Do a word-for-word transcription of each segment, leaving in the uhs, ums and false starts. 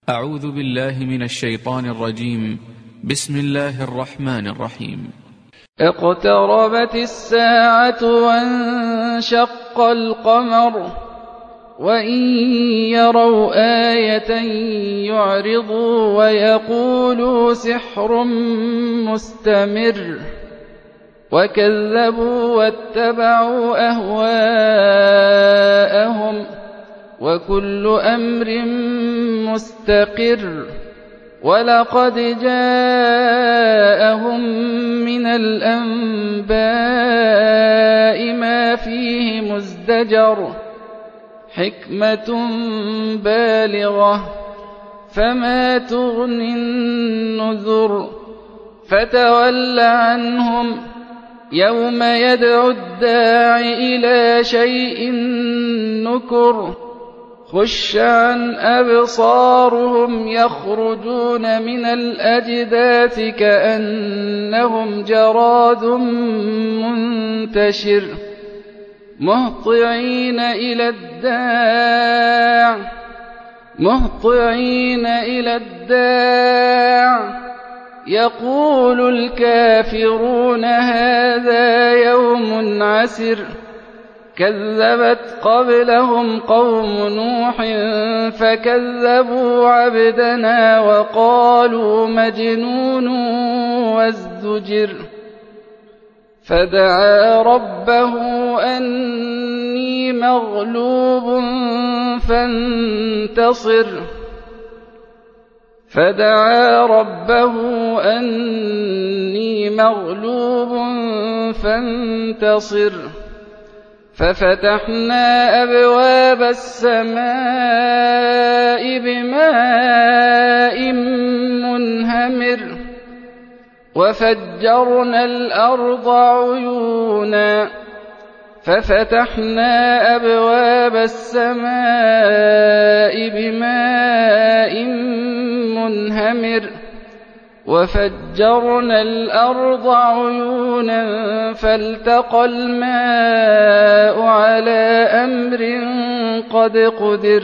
أعوذ بالله من الشيطان الرجيم. بسم الله الرحمن الرحيم. اقتربت الساعة وانشق القمر وإن يروا آية يعرضوا ويقولوا سحر مستمر وكذبوا واتبعوا أهواءهم وكل أمر مستقر ولقد جاءهم من الأنباء ما فيه مزدجر حكمة بالغة فما تغني النذر فتول عنهم يوم يدعو الداع إلى شيء نكر خش عن أبصارهم يخرجون من الأجداث كأنهم جراد منتشر مهطعين إلى الداع مهطعين إلى الداع يقول الكافرون هذا يوم عسر كذبت قبلهم قوم نوح فكذبوا عبدنا وقالوا مجنون وازدجر فدعا ربه أني مغلوب فانتصر فدعا ربه أني مغلوب فانتصر ففتحنا أبواب السماء بماء منهمر وفجرنا الأرض عيونا ففتحنا أبواب السماء بماء منهمر وفجرنا الأرض عيونا فالتقى الماء على أمر قد قدر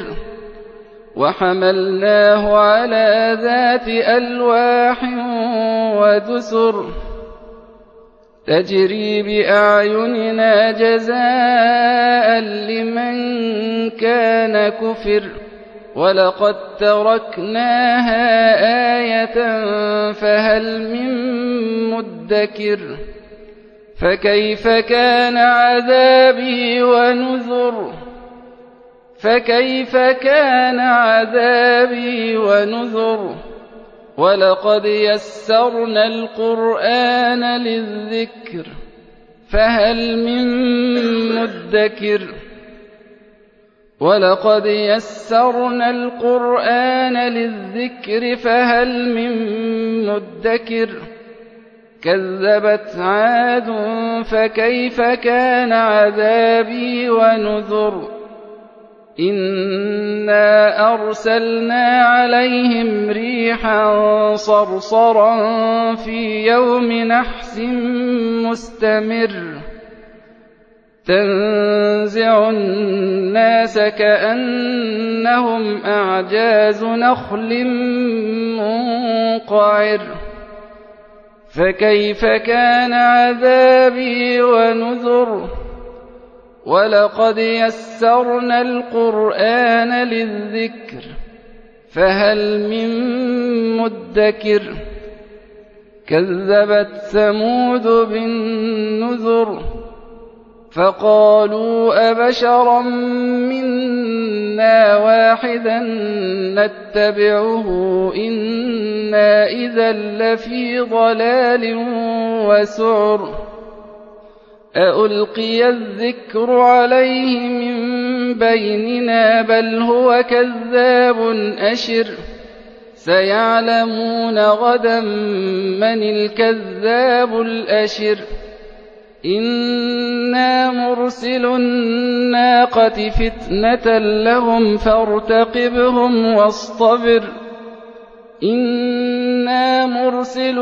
وحملناه على ذات ألواح ودسر تجري بأعيننا جزاء لمن كان كفر ولقد تركناها آية فهل من مدكر فكيف كان عذابي ونذر فكيف كان عذابي ونذر ولقد يسرنا القرآن للذكر فهل من مدكر ولقد يسرنا القرآن للذكر فهل من مدكر كذبت عاد فكيف كان عذابي ونذر إنا أرسلنا عليهم ريحا صرصرا في يوم نحس مستمر تنزع الناس كأنهم أعجاز نخل منقعر فكيف كان عذابي ونذر ولقد يسرنا القرآن للذكر فهل من مدكر كذبت ثمود بالنذر فقالوا أبشرا منا واحدا نتبعه إنا إذا لفي ضلال وسعر أألقي الذكر عليه من بيننا بل هو كذاب أشر سيعلمون غدا من الكذاب الأشر إنا مرسل الناقة فتنة لهم فارتقبهم واصطبر إنا مرسل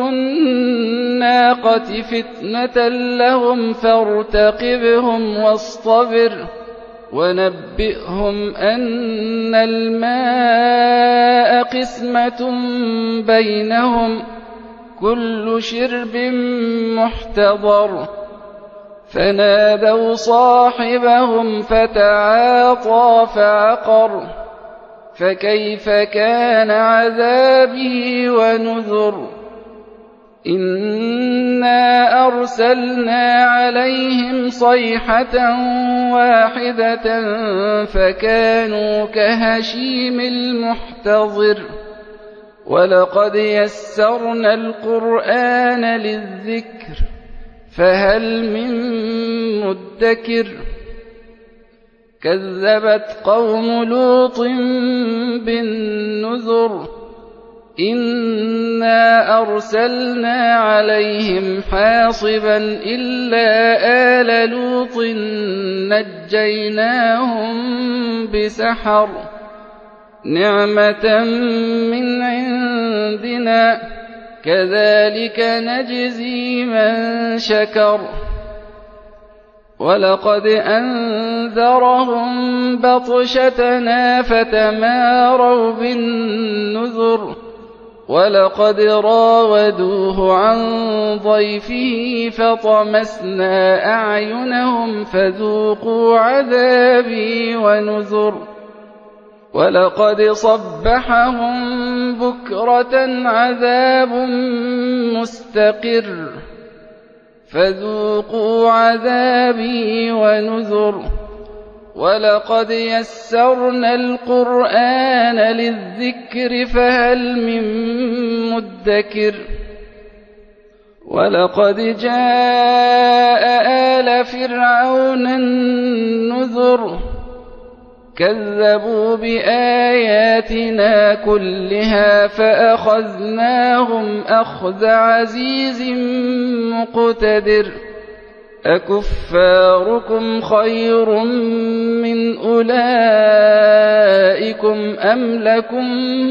الناقة فتنة لهم فارتقبهم واصطبر ونبئهم أن الماء قسمة بينهم كل شرب محتضر فنادوا صاحبهم فتعاطى فعقر فكيف كان عذابي ونذر إنا أرسلنا عليهم صيحة واحدة فكانوا كهشيم المحتضر ولقد يسرنا القرآن للذكر فهل من مدكر كذبت قوم لوط بالنذر إنا أرسلنا عليهم حاصبا إلا آل لوط نجيناهم بسحر نعمة من عندنا كذلك نجزي من شكر ولقد أنذرهم بطشتنا فتماروا بالنذر ولقد راودوه عن ضيفه فطمسنا أعينهم فذوقوا عذابي ونذر ولقد صبحهم بكرة عذاب مستقر فذوقوا عذابي ونذر ولقد يسرنا القرآن للذكر فهل من مدكر ولقد جاء آل فرعون النذر كذبوا بآياتنا كلها فأخذناهم أخذ عزيز مقتدر أكفاركم خير من أولئكم أم لكم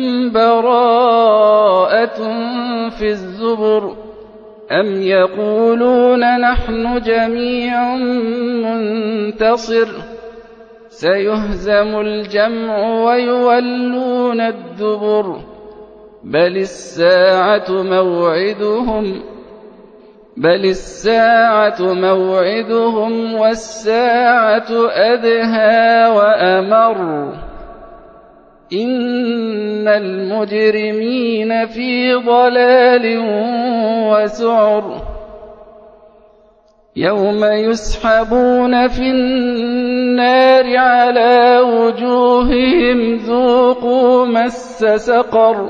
براءة في الزبر أم يقولون نحن جميع منتصر سيهزم الجمع ويولون الدبر بل الساعة موعدهم بل الساعة موعدهم والساعة أدهى وأمر إن المجرمين في ضلال وسعر يوم يسحبون في النار على وجوههم ذوقوا مس سقر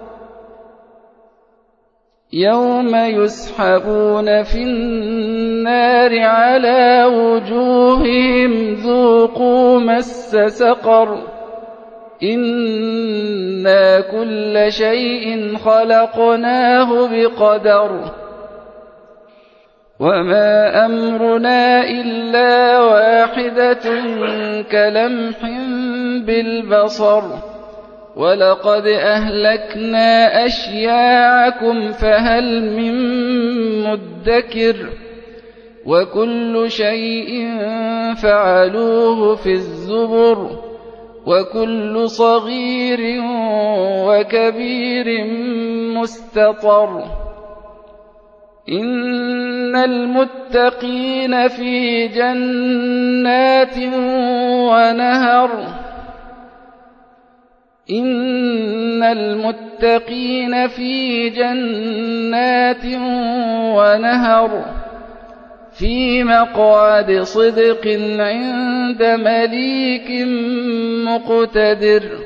يوم يسحبون في النار على وجوههم ذوقوا مس سقر إنا كل شيء خلقناه بقدر وما أمرنا إلا واحدة كلمح بالبصر ولقد أهلكنا أشياعكم فهل من مدكر وكل شيء فعلوه في الزبر وكل صغير وكبير مستطر إن المتقين في جنات ونهر إن المتقين في جنات ونهر في مقعد صدق عند مليك مقتدر